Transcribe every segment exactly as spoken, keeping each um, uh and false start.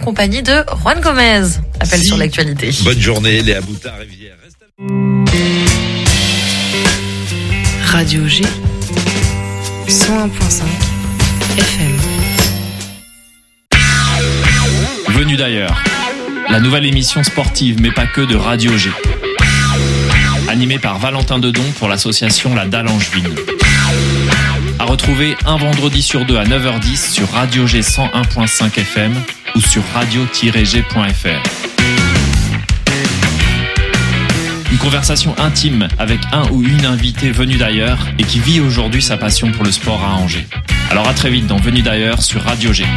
compagnie de Juan Gomez. Appel si. sur l'actualité. Bonne journée, Léa Boutard-Rivière. Reste à... Radio G, cent un virgule cinq F M. Venu d'ailleurs, la nouvelle émission sportive, mais pas que, de Radio G. Animée par Valentin Dedon pour l'association La Dalle Angevine. À retrouver un vendredi sur deux à neuf heures dix sur Radio G cent un virgule cinq F M ou sur radio tiret g point f r. Une conversation intime avec un ou une invitée venue d'ailleurs et qui vit aujourd'hui sa passion pour le sport à Angers. Alors à très vite dans Venu d'ailleurs sur Radio G.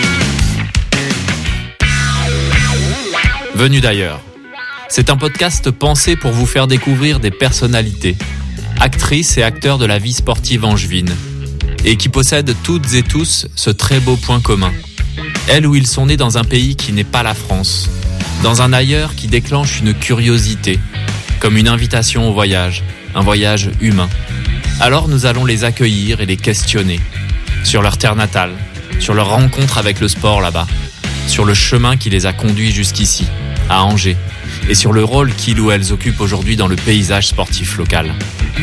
Venu d'ailleurs. C'est un podcast pensé pour vous faire découvrir des personnalités, actrices et acteurs de la vie sportive angevine, et qui possèdent toutes et tous ce très beau point commun. Elles ou ils sont nés dans un pays qui n'est pas la France, dans un ailleurs qui déclenche une curiosité, comme une invitation au voyage, un voyage humain. Alors nous allons les accueillir et les questionner, sur leur terre natale, sur leur rencontre avec le sport là-bas, sur le chemin qui les a conduits jusqu'ici, à Angers, et sur le rôle qu'ils ou elles occupent aujourd'hui dans le paysage sportif local.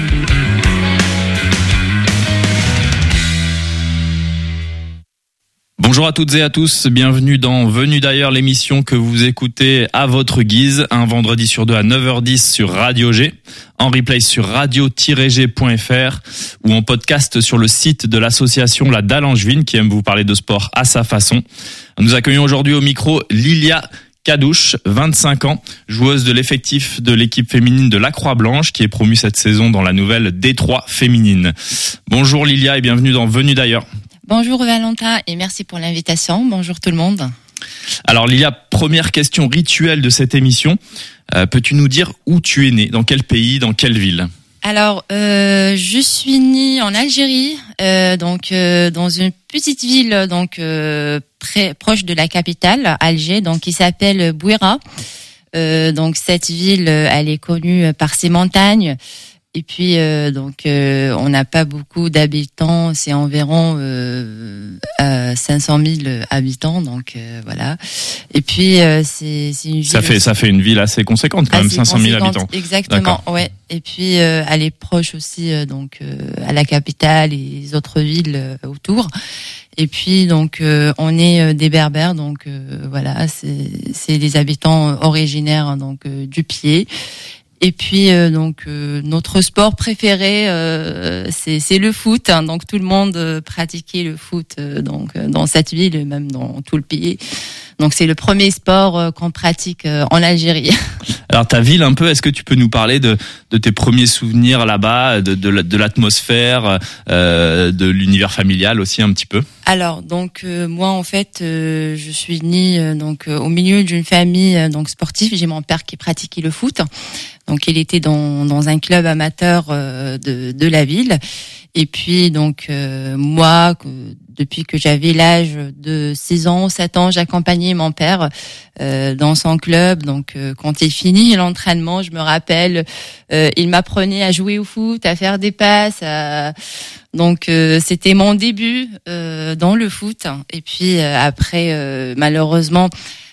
Bonjour à toutes et à tous, bienvenue dans Venu d'ailleurs, l'émission que vous écoutez à votre guise, un vendredi sur deux à neuf heures dix sur Radio G, en replay sur radio tiret g point f r ou en podcast sur le site de l'association La Dalle Angevine qui aime vous parler de sport à sa façon. Nous accueillons aujourd'hui au micro Lilia Kadouche, vingt-cinq ans, joueuse de l'effectif de l'équipe féminine de la Croix-Blanche qui est promue cette saison dans la nouvelle D trois féminine. Bonjour Lilia et bienvenue dans Venu d'ailleurs. Bonjour Valentin et merci pour l'invitation. Bonjour tout le monde. Alors Lilia, première question rituelle de cette émission. Euh, peux-tu nous dire où tu es née, dans quel pays, dans quelle ville ? Alors, euh, je suis née en Algérie, euh, donc euh, dans une petite ville donc euh, très proche de la capitale, Alger, donc qui s'appelle Bouira. Euh, donc cette ville, elle est connue par ses montagnes. Et puis euh, donc euh, on n'a pas beaucoup d'habitants, c'est environ euh, euh, cinq cent mille habitants, donc euh, voilà. Et puis euh, c'est c'est une ville. Ça fait ça fait une ville assez conséquente quand même, cinq cent mille habitants. Exactement. D'accord. Ouais. Et puis euh, elle est proche aussi euh, donc euh, à la capitale et les autres villes euh, autour. Et puis donc euh, on est euh, des Berbères, donc euh, voilà, c'est c'est des habitants originaires donc euh, du Pied. Et puis euh, donc euh, notre sport préféré euh, c'est c'est le foot, hein, donc tout le monde euh, pratiquait le foot euh, donc euh, dans cette ville et même dans tout le pays. Donc c'est le premier sport euh, qu'on pratique euh, en Algérie. Alors ta ville un peu, est-ce que tu peux nous parler de de tes premiers souvenirs là-bas, de de, de l'atmosphère, euh, de l'univers familial aussi un petit peu? Alors donc euh, moi en fait euh, je suis née euh, donc euh, au milieu d'une famille euh, donc sportive. J'ai mon père qui pratiquait le foot. Donc il était dans dans un club amateur euh, de de la ville. Et puis donc euh, moi que, depuis que j'avais l'âge de six ans, sept ans, j'accompagnais mon père euh, dans son club. Donc euh, quand il finit l'entraînement, je me rappelle, euh, il m'apprenait à jouer au foot, à faire des passes. À... Donc euh, c'était mon début euh, dans le foot. Et puis euh, après, euh, malheureusement.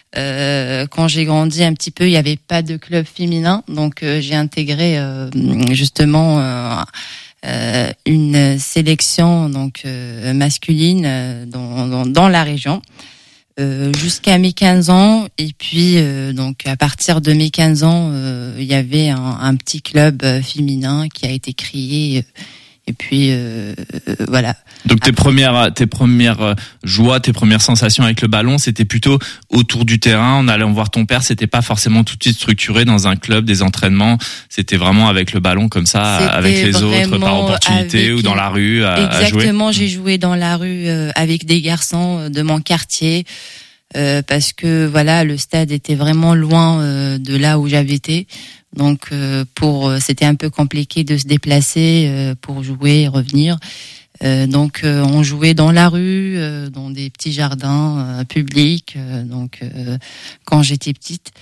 Euh, quand j'ai grandi un petit peu, il n'y avait pas de club féminin, donc euh, j'ai intégré euh, justement euh, euh, une sélection donc euh, masculine euh, dans, dans, dans la région euh, jusqu'à mes quinze ans. Et puis euh, donc à partir de mes quinze ans, euh, il y avait un, un petit club euh, féminin qui a été créé. Euh, Et puis euh, voilà. Donc tes premières, tes premières joies, tes premières sensations avec le ballon, c'était plutôt autour du terrain, en allant voir ton père. C'était pas forcément tout de suite structuré dans un club, des entraînements. C'était vraiment avec le ballon comme ça, c'était avec les autres, par opportunité ou dans la rue à, à jouer. Exactement, j'ai joué dans la rue euh, avec des garçons de mon quartier. Euh, parce que voilà, le stade était vraiment loin euh, de là où j'habitais. Donc euh, pour euh, c'était un peu compliqué de se déplacer euh, pour jouer et revenir. Euh, donc euh, on jouait dans la rue, euh, dans des petits jardins euh, publics. Euh, donc euh, quand j'étais petite.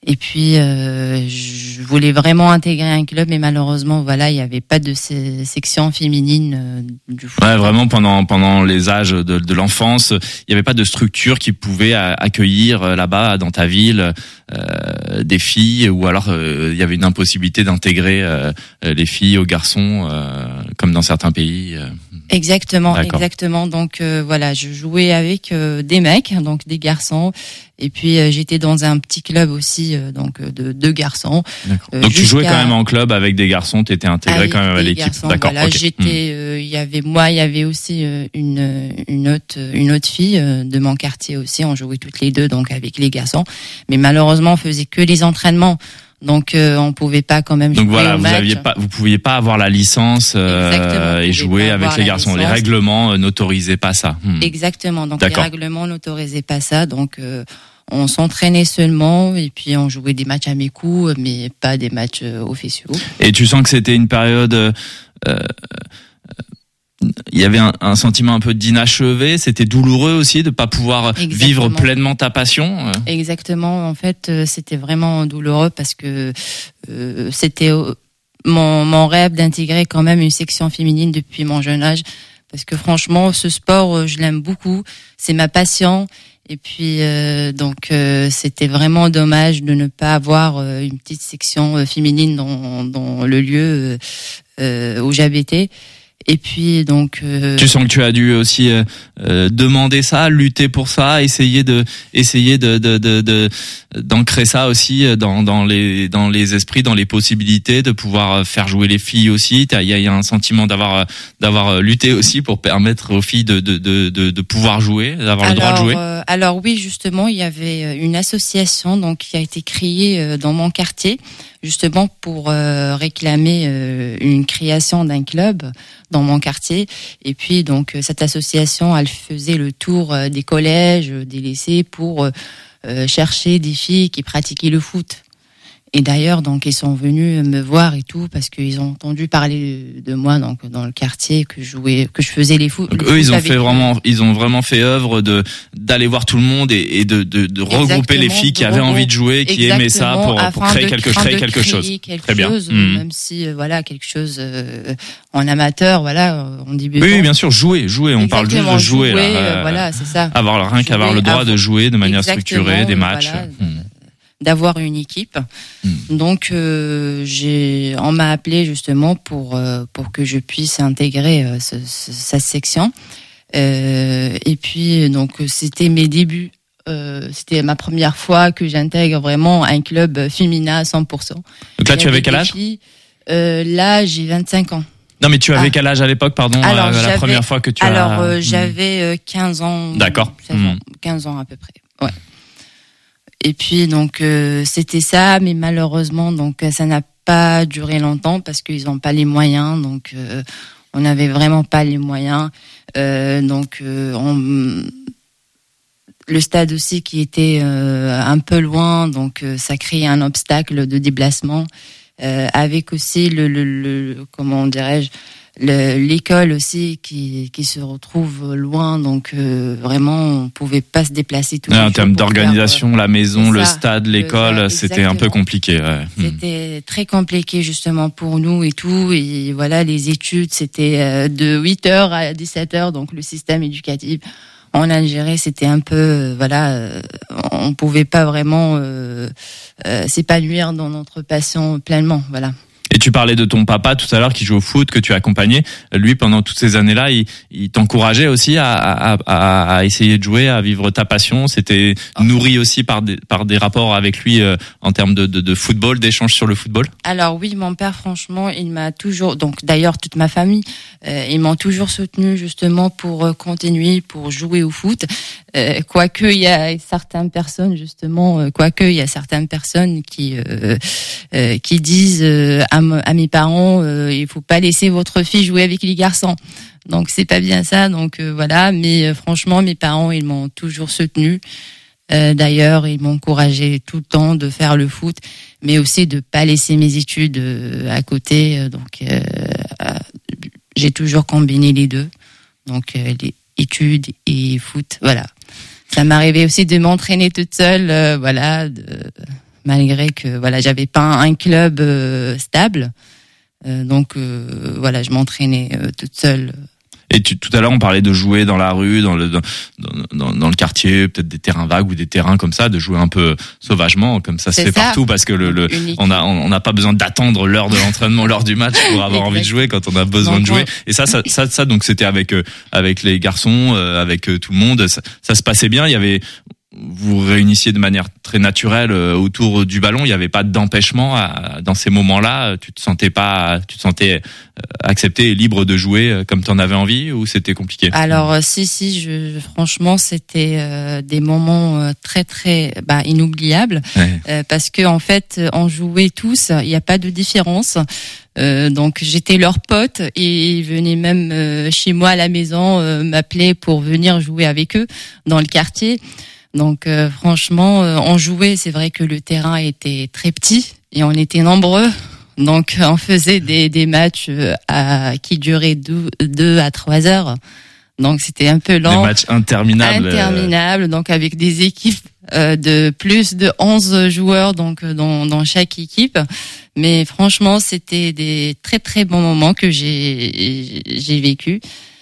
Et puis, euh, je voulais vraiment intégrer un club, mais malheureusement, voilà, il n'y avait pas de ces sections féminines euh, du foot. Ouais, vraiment pendant pendant les âges de, de l'enfance, il n'y avait pas de structure qui pouvait accueillir euh, là-bas dans ta ville euh, des filles, ou alors euh, il y avait une impossibilité d'intégrer euh, les filles aux garçons euh, comme dans certains pays. Euh. Exactement, D'accord. exactement. Donc euh, voilà, je jouais avec euh, des mecs, donc des garçons, et puis euh, j'étais dans un petit club aussi, euh, donc de deux garçons. Euh, donc tu jouais quand même en club avec des garçons, tu étais intégré avec quand même à l'équipe. Garçons, D'accord. Voilà, okay. j'étais, euh, il y avait moi, il y avait aussi euh, une une autre une autre fille euh, de mon quartier aussi. On jouait toutes les deux, donc avec les garçons. Mais malheureusement, on faisait que les entraînements. Donc euh, on pouvait pas quand même jouer. Donc voilà, au vous match. aviez pas, vous pouviez pas avoir la licence euh, et jouer avec les garçons. Les règlements euh, n'autorisaient pas ça. Hmm. Exactement. Donc D'accord. les règlements n'autorisaient pas ça. Donc euh, on s'entraînait seulement et puis on jouait des matchs amicaux, mais pas des matchs euh, officiaux. Et tu sens que c'était une période. Euh, euh, il y avait un, un sentiment un peu d'inachevé, c'était douloureux aussi de pas pouvoir Exactement. Vivre pleinement ta passion. Exactement, en fait, c'était vraiment douloureux parce que euh, c'était mon, mon rêve d'intégrer quand même une section féminine depuis mon jeune âge, parce que franchement, ce sport, je l'aime beaucoup, c'est ma passion. Et puis euh, donc euh, c'était vraiment dommage de ne pas avoir euh, une petite section euh, féminine dans, dans le lieu euh, où j'habitais. Et puis donc euh... tu sens que tu as dû aussi euh, euh, demander ça, lutter pour ça, essayer de essayer de de de, de d'ancrer ça aussi dans dans les dans les esprits, dans les possibilités de pouvoir faire jouer les filles aussi. Il y a, y a un sentiment d'avoir d'avoir lutté aussi pour permettre aux filles de de de de, de pouvoir jouer, d'avoir alors, le droit de jouer. Euh, alors oui, justement, il y avait une association donc qui a été créée dans mon quartier, justement pour euh, réclamer euh, une création d'un club dans mon quartier. Et puis donc cette association, elle faisait le tour des collèges, des lycées pour euh, chercher des filles qui pratiquaient le foot. Et d'ailleurs, donc ils sont venus me voir et tout parce qu'ils ont entendu parler de moi donc dans le quartier que je jouais, que je faisais les foot. Donc eux, ils ont fait vraiment, ils ont vraiment fait œuvre de d'aller voir tout le monde et, et de de, de regrouper les filles qui avaient envie de jouer, qui aimaient ça pour, pour créer quelque créer quelque chose. Quelque Très bien. Chose, mmh. Même si euh, voilà quelque chose euh, en amateur, voilà, on dit. Oui, bien sûr, jouer, jouer. On parle juste de jouer. jouer là, euh, voilà, c'est ça. Avoir rien qu'avoir le droit de jouer de manière structurée, des matchs. Voilà, mmh. D'avoir une équipe. Mmh. Donc euh, j'ai on m'a appelé justement pour euh, pour que je puisse intégrer euh, ce, ce, cette section. Euh, et puis donc c'était mes débuts. Euh, c'était ma première fois que j'intègre vraiment un club féminin à cent pour cent. Donc là, tu avais quel âge ? euh, Là, j'ai vingt-cinq ans. Non, mais tu avais ah. quel âge à l'époque, pardon, alors, la, la première fois que tu alors, as... Alors, euh, j'avais euh, quinze ans. D'accord. seize ans, quinze ans à peu près, ouais. Et puis, donc, euh, c'était ça, mais malheureusement, donc, ça n'a pas duré longtemps parce qu'ils n'ont pas les moyens, donc, euh, on n'avait vraiment pas les moyens. Euh, donc, euh, on... le stade aussi qui était euh, un peu loin, donc euh, ça créait un obstacle de déplacement. Euh, avec aussi le, le, le comment dirais-je, le, l'école aussi qui qui se retrouve loin, donc euh, vraiment on pouvait pas se déplacer tout. Ouais, en termes d'organisation, faire, la maison, le ça, stade, l'école, le, ça, c'était un peu compliqué. Ouais. C'était mmh. très compliqué justement pour nous et tout, et voilà, les études c'était de huit heures à dix-sept heures, donc le système éducatif en Algérie, c'était un peu, euh, voilà, euh, on pouvait pas vraiment euh, euh, s'épanouir dans notre passion pleinement, voilà. Et tu parlais de ton papa tout à l'heure qui joue au foot, que tu accompagnais. Lui, pendant toutes ces années-là, il, il t'encourageait aussi à, à, à, à essayer de jouer, à vivre ta passion. C'était oh. nourri aussi par des, par des rapports avec lui euh, en termes de, de, de football, d'échanges sur le football. Alors oui, mon père, franchement, il m'a toujours, donc d'ailleurs toute ma famille, euh, ils m'ont toujours soutenu justement pour euh, continuer, pour jouer au foot. Euh, quoique il y a certaines personnes justement, euh, quoique il y a certaines personnes qui euh, euh, qui disent euh, à, m- à mes parents, euh, il faut pas laisser votre fille jouer avec les garçons. Donc c'est pas bien ça. Donc euh, voilà. Mais euh, franchement, mes parents ils m'ont toujours soutenu. Euh, d'ailleurs, ils m'ont encouragé tout le temps de faire le foot, mais aussi de pas laisser mes études euh, à côté. Euh, donc euh, euh, j'ai toujours combiné les deux. Donc euh, les études et foot, voilà. Ça m'arrivait aussi de m'entraîner toute seule, euh, voilà, de, malgré que voilà, j'avais pas un club euh, stable. Euh, donc euh, voilà, je m'entraînais euh, toute seule. Et tu, tout à l'heure, on parlait de jouer dans la rue, dans le dans, dans, dans le quartier, peut-être des terrains vagues ou des terrains comme ça, de jouer un peu sauvagement, comme ça se fait ça. partout, parce que le, le on a on n'a pas besoin d'attendre l'heure de l'entraînement, l'heure du match pour avoir envie de jouer quand on a besoin donc, de jouer. Et ça, ça, ça, ça, donc c'était avec euh, avec les garçons, euh, avec euh, tout le monde, ça, ça se passait bien. Il y avait vous vous réunissiez de manière très naturelle euh, autour du ballon. Il n'y avait pas d'empêchement à, dans ces moments-là. Tu te sentais pas, tu te sentais euh, accepté et libre de jouer euh, comme tu en avais envie, ou c'était compliqué? Alors euh, si si, je, franchement, c'était euh, des moments euh, très très bah, inoubliables ouais. euh, parce que en fait, on jouait tous. Il n'y a pas de différence. Euh, donc j'étais leur pote et ils venaient même euh, chez moi à la maison euh, m'appeler pour venir jouer avec eux dans le quartier. Donc euh, franchement, euh, on jouait. C'est vrai que le terrain était très petit et on était nombreux. Donc on faisait des, des matchs euh, à, qui duraient deux, deux à trois heures. Donc c'était un peu lent. Des matchs interminables. Interminables. Donc avec des équipes euh, de plus de onze joueurs donc dans, dans chaque équipe. Mais franchement, c'était des très très bons moments que j'ai j'ai vécu.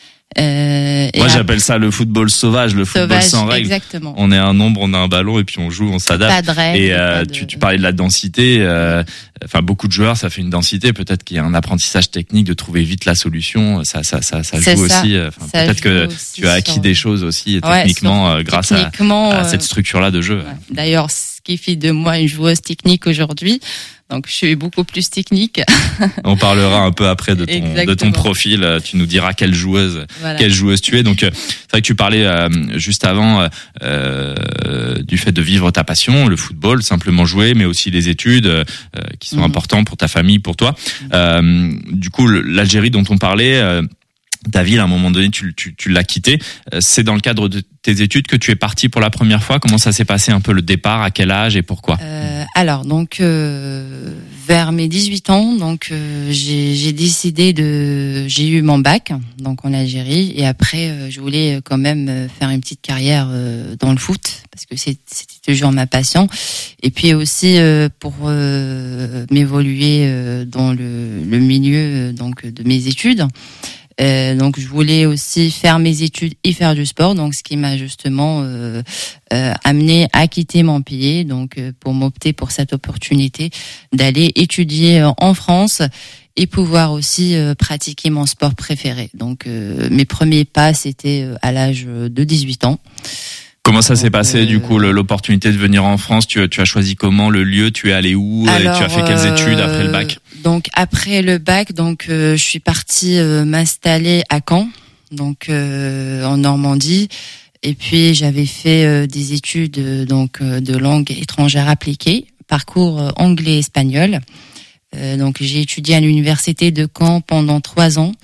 Euh, Moi, j'appelle ça le football sauvage, le football sauvage, sans règles. Exactement. On est un nombre, on a un ballon et puis on joue, on s'adapte. Pas de règles. Et euh, de... tu, tu parlais de la densité. Euh, enfin, beaucoup de joueurs, ça fait une densité. Peut-être qu'il y a un apprentissage technique de trouver vite la solution. Ça, ça, ça, ça joue ça. aussi. Enfin, ça peut-être que tu as acquis sur... des choses aussi techniquement ouais, grâce techniquement, à, à cette structure-là de jeu. Ouais. D'ailleurs, ce qui fait de moi une joueuse technique aujourd'hui. Donc, je suis beaucoup plus technique. On parlera un peu après de ton, de ton profil. Tu nous diras quelle joueuse, voilà. quelle joueuse tu es. Donc, c'est vrai que tu parlais euh, juste avant euh, du fait de vivre ta passion, le football, simplement jouer, mais aussi les études euh, qui sont mmh. importants pour ta famille, pour toi. Mmh. Euh, du coup, l'Algérie dont on parlait. Euh, Ta ville, à un moment donné, tu, tu, tu l'as quitté. C'est dans le cadre de tes études que tu es parti pour la première fois. Comment ça s'est passé un peu le départ? À quel âge et pourquoi? euh, Alors, donc euh, vers mes dix-huit ans, donc euh, j'ai, j'ai décidé de, j'ai eu mon bac, donc en Algérie, et après euh, je voulais quand même faire une petite carrière euh, dans le foot parce que c'est, c'était toujours ma passion. Et puis aussi euh, pour euh, m'évoluer euh, dans le, le milieu donc de mes études. Euh, donc je voulais aussi faire mes études et faire du sport, donc ce qui m'a justement euh, euh, amené à quitter mon pays, donc euh, pour m'opter pour cette opportunité d'aller étudier euh, en France et pouvoir aussi euh, pratiquer mon sport préféré. Donc euh, mes premiers pas c'était euh, à l'âge de dix-huit ans. Comment ça s'est passé euh, du coup l'opportunité de venir en France? Tu, tu as choisi comment le lieu? Tu es allé où? Alors, et tu as fait quelles études après le bac? Donc après le bac, donc euh, je suis partie euh, m'installer à Caen, donc euh, en Normandie. Et puis j'avais fait euh, des études euh, donc euh, de langue étrangère appliquée, parcours euh, anglais-espagnol. Euh, donc j'ai étudié à l'université de Caen pendant trois ans.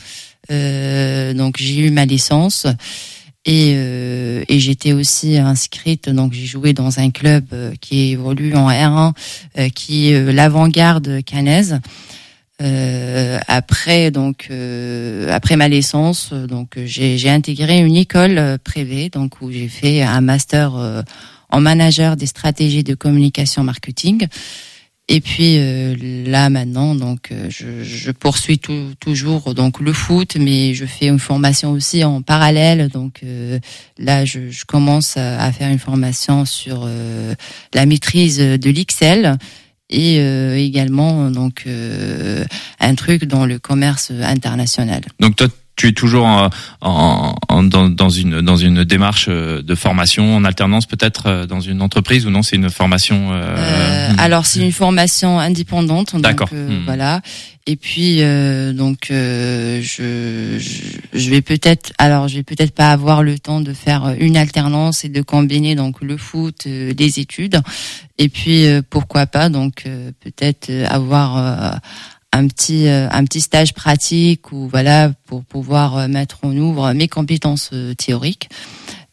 Euh, donc j'ai eu ma licence. Et, euh, et j'étais aussi inscrite, donc j'ai joué dans un club euh, qui évolue en R un, euh, qui est euh, l'Avant-Garde caennaise. Euh, après donc euh, après ma licence, donc j'ai, j'ai intégré une école privée, donc où j'ai fait un master euh, en manager des stratégies de communication marketing. Et puis euh, là maintenant, donc euh, je, je poursuis tout, toujours donc le foot, mais je fais une formation aussi en parallèle. Donc euh, là, je, je commence à, à faire une formation sur euh, la maîtrise de l'Excel et euh, également donc euh, un truc dans le commerce international. Donc toi, tu es toujours en, en, en, dans, dans une dans une démarche de formation en alternance, peut-être dans une entreprise, ou non? C'est une formation. Euh... Euh, alors c'est une formation indépendante. Donc, D'accord. Euh, mmh. Voilà. Et puis euh, donc euh, je, je je vais peut-être alors je vais peut-être pas avoir le temps de faire une alternance et de combiner donc le foot, euh, les études. Et puis euh, pourquoi pas donc euh, peut-être avoir euh, un petit euh, un petit stage pratique ou voilà pour pouvoir mettre en œuvre mes compétences euh, théoriques.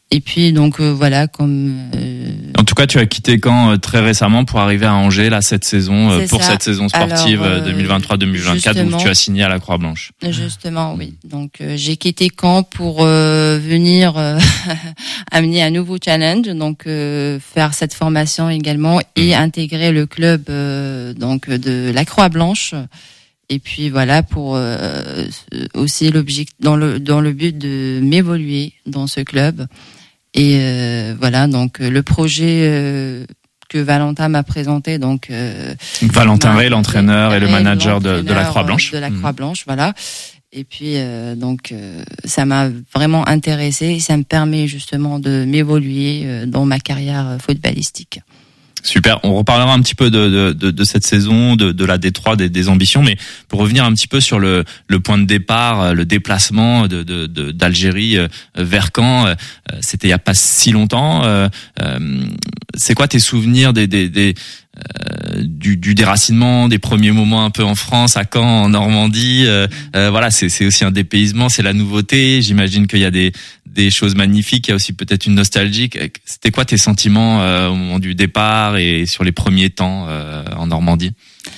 et puis donc euh, voilà, comme. Euh, en tout cas, tu as quitté Caen euh, très récemment pour arriver à Angers là cette saison euh, pour ça. cette saison sportive Alors, euh, deux mille vingt-trois deux mille vingt-quatre où tu as signé à la Croix-Blanche. Justement, oui. Donc euh, j'ai quitté Caen pour euh, venir euh, amener un nouveau challenge, donc euh, faire cette formation également et mmh. intégrer le club euh, donc de la Croix-Blanche. Et puis voilà, pour euh, aussi l'objectif dans le dans le but de m'évoluer dans ce club. Et euh, voilà, donc le projet euh, que Valentin m'a présenté, donc euh, Valentin Ray, l'entraîneur et le manager de, de la Croix-Blanche. De la Croix-Blanche, mmh. voilà. Et puis euh, donc euh, ça m'a vraiment intéressé et ça me permet justement de m'évoluer euh, dans ma carrière footballistique. Super, on reparlera un petit peu de, de, de, de cette saison, de, de la D trois, des, des ambitions, mais pour revenir un petit peu sur le, le point de départ, le déplacement de, de, de, d'Algérie vers Caen, c'était il y a pas si longtemps. C'est quoi tes souvenirs des, des, des Euh, du, du déracinement, des premiers moments un peu en France, à Caen, en Normandie, euh, euh, voilà, c'est, c'est aussi un dépaysement, c'est la nouveauté. J'imagine qu'il y a des, des choses magnifiques, il y a aussi peut-être une nostalgie. C'était quoi tes sentiments euh, au moment du départ et sur les premiers temps euh, en Normandie?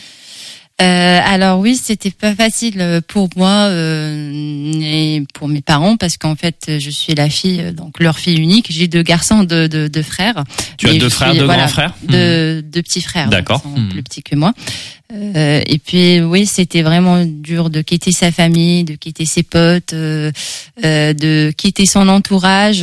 Euh, alors oui, c'était pas facile pour moi euh, et pour mes parents parce qu'en fait je suis la fille, donc leur fille unique. J'ai deux garçons, deux, deux, deux frères. Tu as deux frères, suis, deux voilà, grands frères, deux, deux petits frères. D'accord. Qui sont mmh. plus petits que moi. Euh, et puis oui, c'était vraiment dur de quitter sa famille, de quitter ses potes, euh, euh, de quitter son entourage.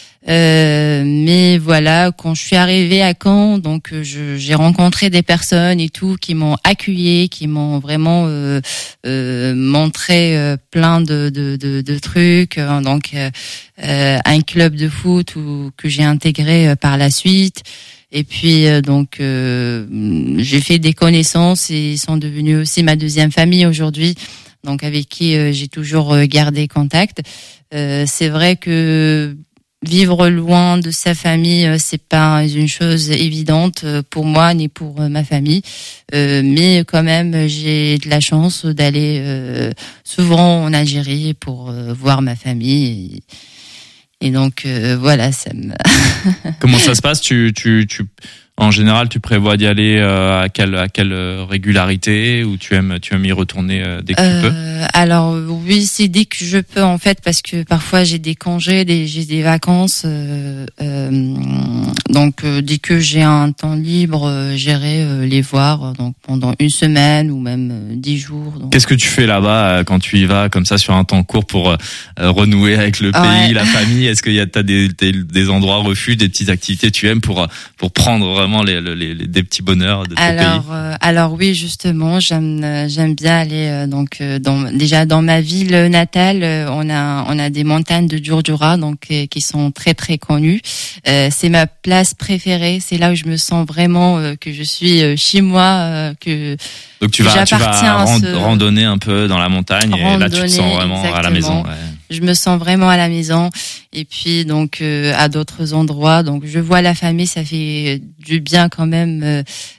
Euh, mais voilà, quand je suis arrivée à Caen, donc je, j'ai rencontré des personnes et tout qui m'ont accueilli, qui m'ont vraiment euh, euh, montré euh, plein de, de, de, de trucs. Donc euh, un club de foot où, que j'ai intégré euh, par la suite. Et puis euh, donc euh, j'ai fait des connaissances et ils sont devenus aussi ma deuxième famille aujourd'hui. Donc avec qui euh, j'ai toujours gardé contact. Euh, c'est vrai que vivre loin de sa famille, c'est pas une chose évidente pour moi ni pour ma famille, euh, mais quand même j'ai de la chance d'aller euh, souvent en Algérie pour euh, voir ma famille et, et donc euh, voilà, ça me. Comment ça se passe? Tu tu tu En général, tu prévois d'y aller euh, à quelle à quelle régularité, ou tu aimes tu aimes y retourner euh, dès que euh, tu peux? Alors oui, c'est dès que je peux en fait, parce que parfois j'ai des congés, des, j'ai des vacances, euh, euh, donc euh, dès que j'ai un temps libre, euh, j'irai euh, les voir, donc pendant une semaine ou même euh, dix jours. Donc. Qu'est-ce que tu fais là-bas euh, quand tu y vas comme ça sur un temps court pour euh, renouer avec le pays, ouais. la famille? Est-ce qu'il y a t'as des, des des endroits refuges, des petites activités que tu aimes pour pour prendre vraiment les, les, les des petits bonheurs de ton alors, pays? euh, alors oui, justement, j'aime j'aime bien aller euh, donc euh, dans déjà dans ma ville natale, euh, on a on a des montagnes de Djurdjura, donc euh, qui sont très très connues. Euh, c'est ma place préférée, c'est là où je me sens vraiment euh, que je suis euh, chez moi, euh, que donc tu que vas tu vas rand- ce... randonner un peu dans la montagne randonner, et là tu te sens vraiment exactement. à la maison. Ouais. Je me sens vraiment à la maison, et puis donc euh, à d'autres endroits, donc je vois la famille, ça fait du bien quand même euh,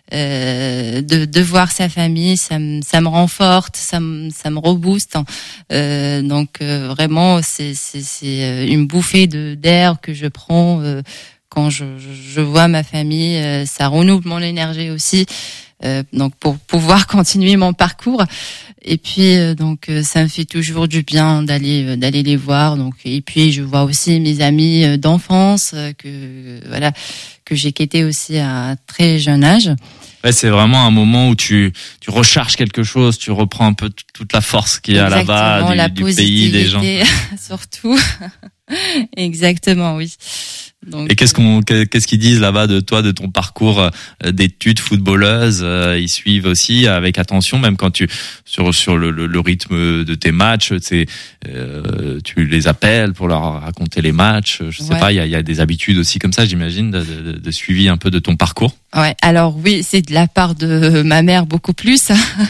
euh, de de voir sa famille, ça me ça me renforce, ça me ça me rebooste. Euh, donc euh, vraiment c'est c'est c'est une bouffée de d'air que je prends euh, quand je je vois ma famille, euh, ça renouvelle mon énergie aussi. Euh, donc pour pouvoir continuer mon parcours. Et puis euh, donc euh, ça me fait toujours du bien d'aller euh, d'aller les voir. Donc et puis je vois aussi mes amis euh, d'enfance euh, que euh, voilà que j'ai quitté aussi à un très jeune âge. Ouais, c'est vraiment un moment où tu tu recharges quelque chose, tu reprends un peu t- toute la force qu'il y a là-bas, du, la du pays, des gens. Surtout. Exactement, oui. Donc, et qu'est-ce qu'on, qu'est-ce qu'ils disent là-bas de toi, de ton parcours d'études footballeuse? Ils suivent aussi avec attention, même quand tu sur sur le, le, le rythme de tes matchs, c'est euh, tu les appelles pour leur raconter les matchs. Je sais ouais. pas, il y a, y a des habitudes aussi comme ça, j'imagine, de, de, de suivi un peu de ton parcours. Ouais, alors oui, c'est de la part de ma mère beaucoup plus,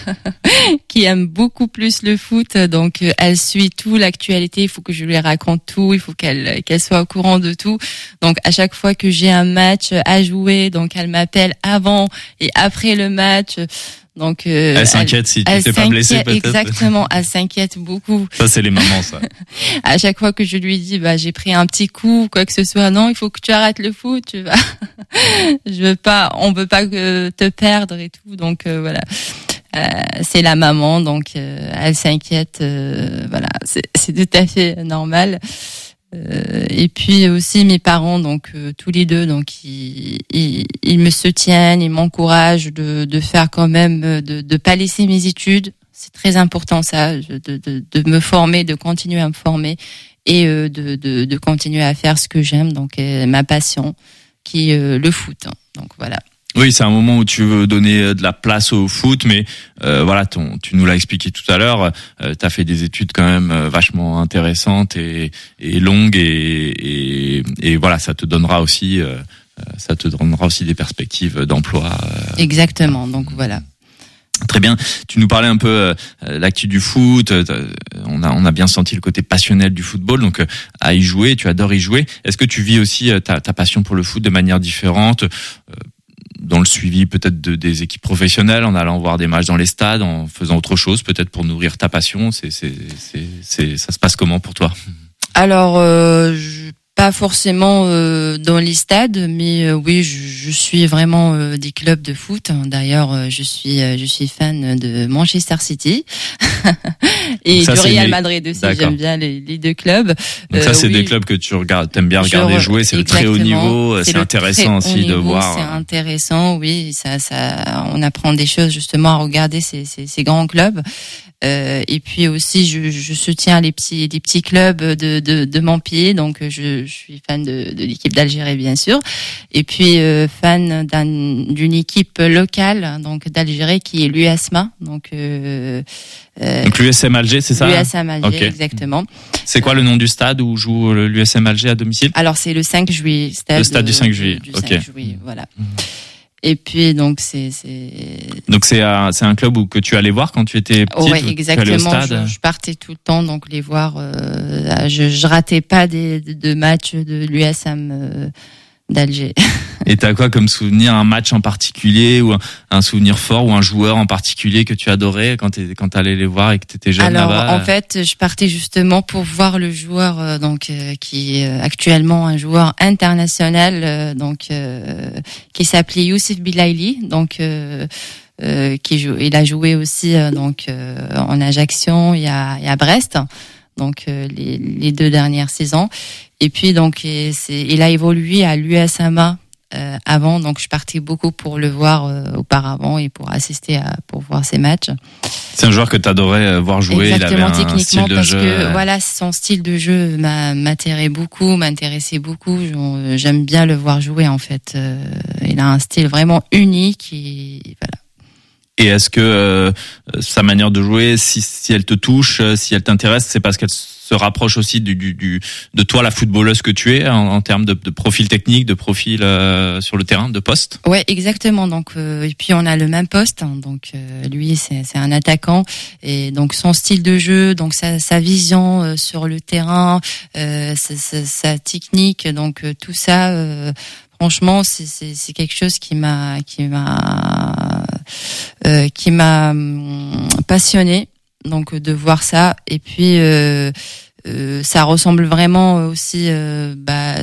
qui aime beaucoup plus le foot. Donc elle suit tout, l'actualité. Il faut que je lui raconte tout. Il faut qu'elle qu'elle soit au courant de tout. Donc à chaque fois que j'ai un match à jouer, donc elle m'appelle avant et après le match. Donc, euh, elle s'inquiète si tu elle t'es pas blessé, peut-être. Exactement, elle s'inquiète beaucoup. Ça, c'est les mamans, ça. À chaque fois que je lui dis, bah, j'ai pris un petit coup, quoi que ce soit, non, il faut que tu arrêtes le foot, tu vas. Je veux pas, on veut pas que te perdre et tout, donc euh, voilà. Euh, c'est la maman, donc euh, elle s'inquiète, euh, voilà, c'est, c'est tout à fait normal. Euh, et puis aussi mes parents, donc euh, tous les deux, donc ils, ils, ils me soutiennent, ils m'encouragent de, de faire quand même, de de pas laisser mes études. C'est très important ça, de, de, de me former, de continuer à me former et euh, de, de, de continuer à faire ce que j'aime, donc euh, ma passion, qui est euh, le foot. Donc voilà. Oui, c'est un moment où tu veux donner de la place au foot, mais euh, voilà, ton, tu nous l'as expliqué tout à l'heure, euh, tu as fait des études quand même vachement intéressantes et, et longues, et, et, et voilà, ça te donnera aussi, euh, ça te donnera aussi des perspectives d'emploi. Euh, Exactement, donc voilà. Très bien. Tu nous parlais un peu euh, l'actu du foot. Euh, on a on a bien senti le côté passionnel du football. Donc euh, à y jouer, tu adores y jouer. Est-ce que tu vis aussi euh, ta, ta passion pour le foot de manière différente, euh, dans le suivi peut-être de, des équipes professionnelles, en allant voir des matchs dans les stades, en faisant autre chose peut-être pour nourrir ta passion? C'est c'est c'est, c'est ça se passe comment pour toi? Alors euh, je... Pas forcément euh, dans les stades, mais euh, oui, je, je suis vraiment euh, des clubs de foot. D'ailleurs, euh, je suis euh, je suis fan de Manchester City et ça, du Real Madrid aussi. D'accord. J'aime bien les, les deux clubs. Donc ça, euh, c'est oui, des clubs que tu regardes, t'aimes bien regarder je, jouer. C'est le très haut niveau. C'est, c'est intéressant aussi de niveau, voir. C'est intéressant, oui. Ça, ça, on apprend des choses justement à regarder ces ces, ces grands clubs. Euh, et puis aussi, je, je soutiens les petits, les petits clubs de, de, de mon pied. Donc, je, je suis fan de, de l'équipe d'Algérie, bien sûr. Et puis, euh, fan d'un, d'une équipe locale, donc d'Algérie, qui est l'U S M A. Donc, euh, euh, donc l'U S M Alger, c'est ça? L'U S M Alger, okay. Exactement. C'est quoi le nom du stade où joue l'U S M Alger à domicile? Alors, c'est le cinq juillet. Stade le stade du cinq juillet. Du ok. cinq juillet, voilà. Mmh. Et puis donc c'est c'est donc c'est un c'est un club où que tu allais voir quand tu étais petite. Ouais, exactement. Je, je partais tout le temps donc les voir. Euh, je je ratais pas des de matchs de l'U S M euh, d'Alger. Et t'as quoi comme souvenir, un match en particulier ou un, un souvenir fort ou un joueur en particulier que tu adorais quand t'es quand t'allais les voir et que t'étais jeune Alors, là-bas? Alors en fait, je partais justement pour voir le joueur euh, donc euh, qui est actuellement un joueur international euh, donc euh, qui s'appelait Youssef Bilaili donc euh, euh, qui joue, il a joué aussi euh, donc euh, en Ajaccio et à, et à Brest. Donc euh, les, les deux dernières saisons. Et puis donc et c'est, il a évolué à l'U S M A euh, avant, donc je partais beaucoup pour le voir euh, auparavant et pour assister à pour voir ses matchs. C'est un joueur que tu adorais voir jouer. Exactement, il avait techniquement, un style de parce jeu. que voilà, son style de jeu m'a, m'attirait beaucoup, m'intéressait beaucoup. J'aime bien le voir jouer en fait. Euh, il a un style vraiment unique et voilà. Et est-ce que euh, sa manière de jouer, si, si elle te touche, si elle t'intéresse, c'est parce qu'elle se rapproche aussi du, du, du de toi, la footballeuse que tu es, en, en termes de, de profil technique, de profil euh, sur le terrain, de poste? Ouais, exactement. Donc euh, et puis on a le même poste. Hein, donc euh, lui, c'est, c'est un attaquant et donc son style de jeu, donc sa, sa vision euh, sur le terrain, euh, sa, sa, sa technique, donc euh, tout ça. Euh, Franchement, c'est, c'est, c'est quelque chose qui m'a, qui m'a, euh, qui m'a passionné. Donc de voir ça. Et puis euh, euh, ça ressemble vraiment aussi. Euh, bah,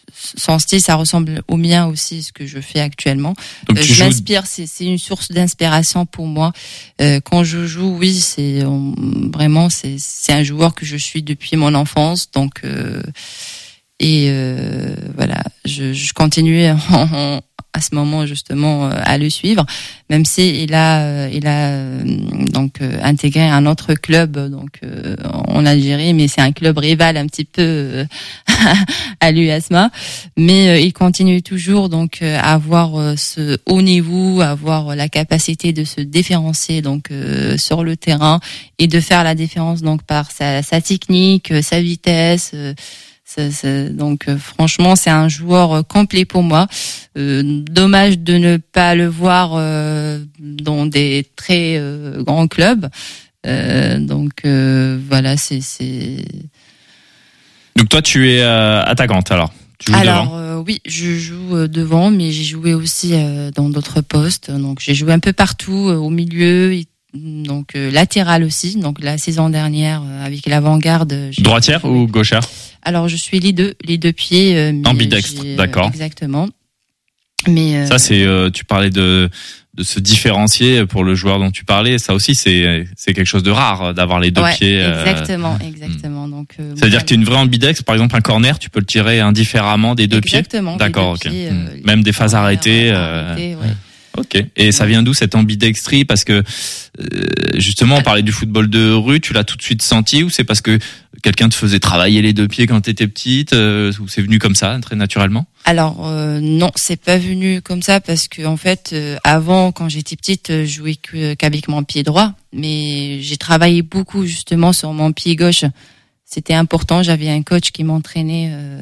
son style, ça ressemble au mien aussi, ce que je fais actuellement. Donc euh, tu je joues... m'inspire. C'est, c'est une source d'inspiration pour moi. Euh, quand je joue, oui, c'est on, vraiment c'est, c'est un joueur que je suis depuis mon enfance. Donc euh, Et euh, voilà, je, je continue en, en, à ce moment justement à le suivre, même si il a, il a donc intégré un autre club donc en Algérie, mais c'est un club rival un petit peu à l'U S M A, mais il continue toujours donc à avoir ce haut niveau, à avoir la capacité de se différencier donc sur le terrain et de faire la différence donc par sa, sa technique, sa vitesse. C'est, c'est, donc euh, franchement, c'est un joueur complet pour moi. Euh, dommage de ne pas le voir euh, dans des très euh, grands clubs. Euh, donc euh, voilà, c'est, c'est. Donc toi, tu es euh, attaquante alors. Tu joues Alors devant euh, oui, je joue euh, devant, mais j'ai joué aussi euh, dans d'autres postes. Donc j'ai joué un peu partout, euh, au milieu, et, donc euh, latéral aussi. Donc la saison dernière euh, avec l'Avant-Garde. J'ai Droitière joué. ou gauchère? Alors je suis les deux, les deux pieds. Euh, mais Ambidextre, j'ai, euh, d'accord. Exactement. Mais euh, Ça c'est, euh, tu parlais de de se différencier pour le joueur dont tu parlais. Ça aussi c'est c'est quelque chose de rare d'avoir les deux ouais, pieds. Euh, exactement, exactement. Donc euh, Ça veut dire moi, que tu es une vraie ambidextre. Par exemple, un corner, tu peux le tirer indifféremment des deux exactement, pieds. D'accord, les deux ok. pieds, Hmm. euh, Même des phases corners, arrêtées. euh, euh, arrêtés, ouais. Ok. Et ça vient d'où cette ambidextrie? Parce que euh, justement, on parlait du football de rue. Tu l'as tout de suite senti, ou c'est parce que quelqu'un te faisait travailler les deux pieds quand tu étais petite, euh, ou c'est venu comme ça, très naturellement? Alors euh, non, c'est pas venu comme ça parce que en fait, euh, avant, quand j'étais petite, je jouais que, qu'avec mon pied droit, mais j'ai travaillé beaucoup justement sur mon pied gauche. C'était important. J'avais un coach qui m'entraînait euh,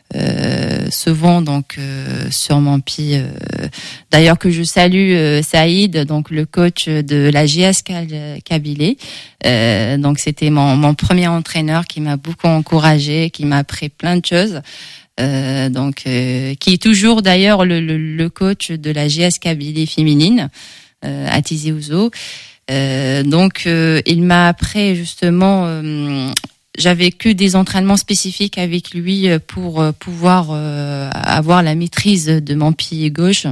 euh, souvent donc euh, sur mon pied. Euh, d'ailleurs que je salue euh, Saïd, donc le coach de la G S Kabylie. Euh, donc c'était mon, mon premier entraîneur qui m'a beaucoup encouragé, qui m'a appris plein de choses. Euh, donc euh, qui est toujours d'ailleurs le, le, le coach de la G S Kabylie féminine euh, à Tizi Ouzou. Euh, donc euh, il m'a appris justement. Euh, J'avais que des entraînements spécifiques avec lui pour pouvoir euh, avoir la maîtrise de mon pied gauche.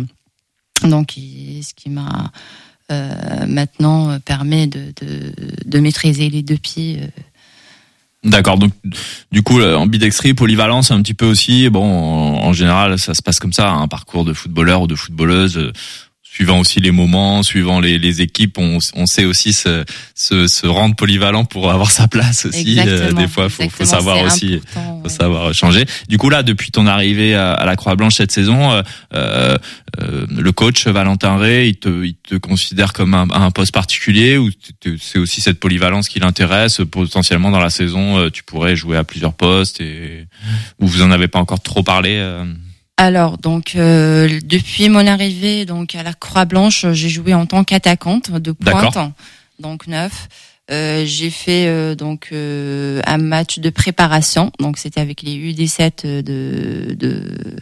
Donc, ce qui m'a euh, maintenant permet de, de, de maîtriser les deux pieds. D'accord. Donc, du coup, ambidextrie, polyvalence, un petit peu aussi. Bon, en, en général, ça se passe comme ça, un parcours de footballeur ou de footballeuse. Suivant aussi les moments, suivant les, les équipes, on, on sait aussi se, se, se rendre polyvalent pour avoir sa place aussi. Euh, des fois, faut, faut savoir aussi, faut ouais. savoir changer. Du coup là, depuis ton arrivée à, à la Croix-Blanche cette saison, euh, euh, le coach Valentin Ray, il te, il te considère comme un, un poste particulier, ou c'est aussi cette polyvalence qui l'intéresse? Potentiellement dans la saison, tu pourrais jouer à plusieurs postes, et ou vous en avez pas encore trop parlé? Euh... Alors donc euh, depuis mon arrivée donc à la Croix-Blanche, j'ai joué en tant qu'attaquante de pointe, D'accord. donc neuf. Euh, j'ai fait euh, donc euh, un match de préparation, donc c'était avec les U dix-sept de de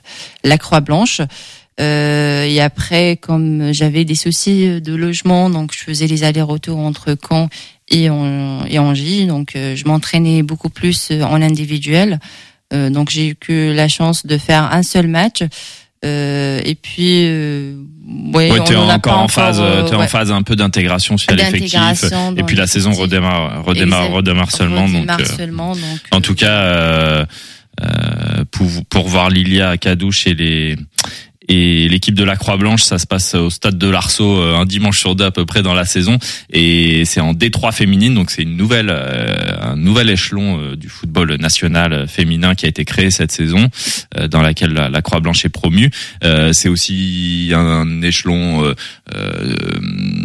la Croix-Blanche. Euh, et après, comme j'avais des soucis de logement, donc je faisais les allers-retours entre Caen et en, et Angy, donc euh, je m'entraînais beaucoup plus en individuel. Euh, donc j'ai eu que la chance de faire un seul match. Euh, et puis, euh, ouais, ouais, t'es on encore en encore, phase, euh, t'es ouais. en phase un peu d'intégration sur l'effectif. Et puis la saison redémarre, redémarre, redémarre seulement. Redémarre donc, seulement, donc, en tout cas, euh, euh, pour pour voir Lilia Kadouche et les et l'équipe de la Croix-Blanche, ça se passe au stade de l'Arceau un dimanche sur deux à peu près dans la saison, et c'est en D trois féminine, donc c'est une nouvelle, euh, un nouvel échelon euh, du football national féminin qui a été créé cette saison, euh, dans laquelle la, la Croix-Blanche est promue. Euh, c'est aussi un, un échelon euh, euh,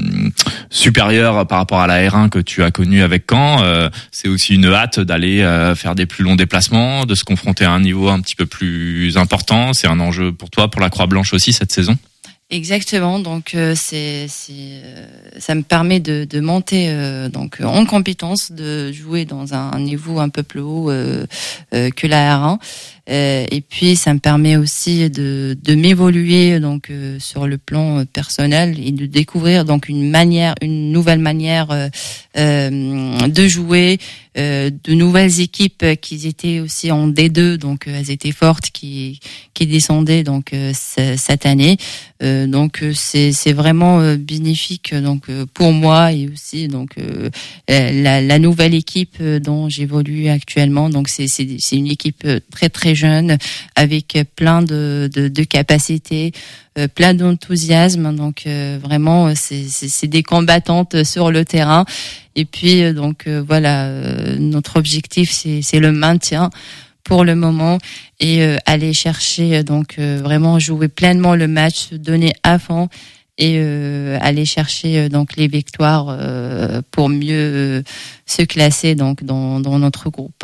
supérieur par rapport à la R un que tu as connu avec Caen. Euh, c'est aussi une hâte d'aller euh, faire des plus longs déplacements, de se confronter à un niveau un petit peu plus important. C'est un enjeu pour toi, pour la Croix-Blanche aussi cette saison? Exactement, donc euh, c'est, c'est euh, ça me permet de, de monter euh, donc en compétence, de jouer dans un niveau un peu plus haut euh, euh, que la R un. Euh, et puis ça me permet aussi de, de m'évoluer donc euh, sur le plan personnel, et de découvrir donc une manière, une nouvelle manière euh, euh, de jouer, euh, de nouvelles équipes qui étaient aussi en D deux, donc euh, elles étaient fortes, qui qui descendaient donc euh, c- cette année. Euh, donc euh, c'est c'est vraiment euh, bénéfique donc euh, pour moi, et aussi donc euh, la, la nouvelle équipe dont j'évolue actuellement. Donc c'est c'est c'est une équipe très très jeune, avec plein de de, de capacités, euh, plein d'enthousiasme. Donc euh, vraiment c'est, c'est c'est des combattantes sur le terrain. Et puis euh, donc euh, voilà, euh, notre objectif c'est c'est le maintien pour le moment, et euh, aller chercher donc euh, vraiment jouer pleinement le match, se donner à fond, et euh, aller chercher euh, donc les victoires euh, pour mieux euh, se classer donc dans dans notre groupe.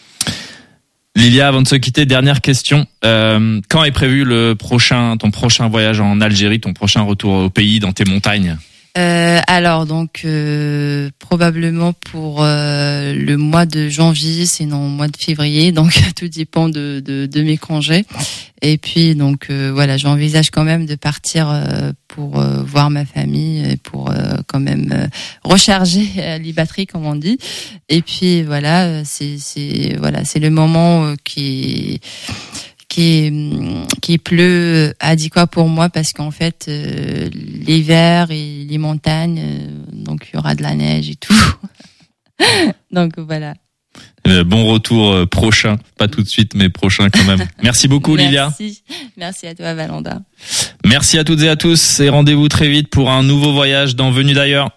Lilia, avant de se quitter, dernière question. Euh, quand est prévu le prochain, ton prochain voyage en Algérie, ton prochain retour au pays, dans tes montagnes? Euh, alors donc euh, probablement pour euh, le mois de janvier, sinon au mois de février. Donc tout dépend de, de, de mes congés. Et puis donc euh, voilà, j'envisage quand même de partir euh, pour euh, voir ma famille, et pour euh, quand même euh, recharger euh, les batteries comme on dit. Et puis voilà, c'est c'est voilà, c'est le moment euh, qui qui qui pleut adéquat pour moi parce qu'en fait euh, l'hiver et les montagnes, euh, donc il y aura de la neige et tout. Donc voilà. Euh, bon retour euh, prochain, pas tout de suite mais prochain quand même. Merci beaucoup Lilia. Merci. Merci à toi Valanda. Merci à toutes et à tous et rendez-vous très vite pour un nouveau voyage dans Venu d'ailleurs.